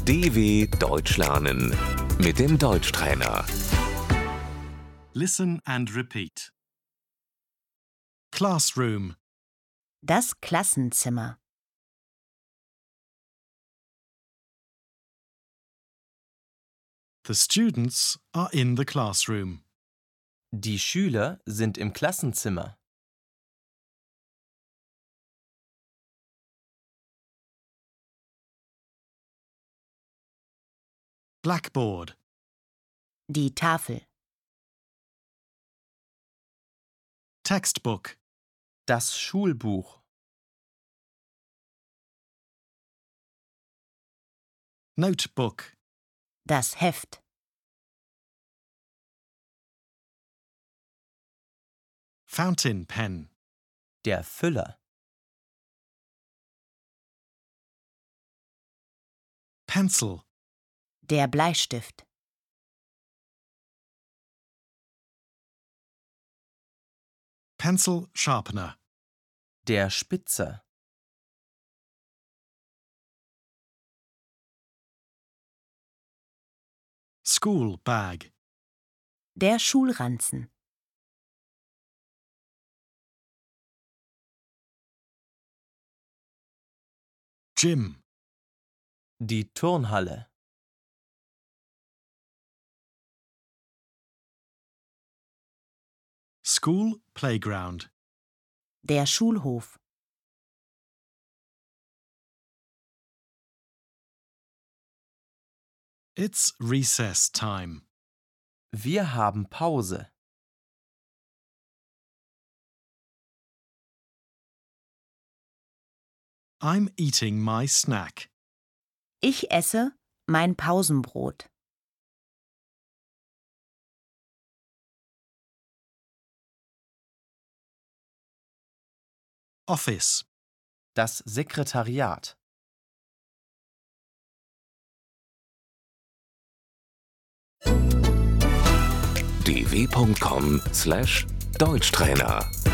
DW Deutsch lernen mit dem Deutschtrainer. Listen and repeat. Classroom. Das Klassenzimmer. The students are in the classroom. Die Schüler sind im Klassenzimmer. Blackboard. Die Tafel. Textbook. Das Schulbuch. Notebook. Das Heft. Fountain pen. Der Füller. Pencil. Der Bleistift. Pencil sharpener. Der Spitzer. School bag. Der Schulranzen. Gym. Die Turnhalle. School playground. Der Schulhof. It's recess time. Wir haben Pause. I'm eating my snack. Ich esse mein Pausenbrot. Office. Das Sekretariat. dw.com/Deutschtrainer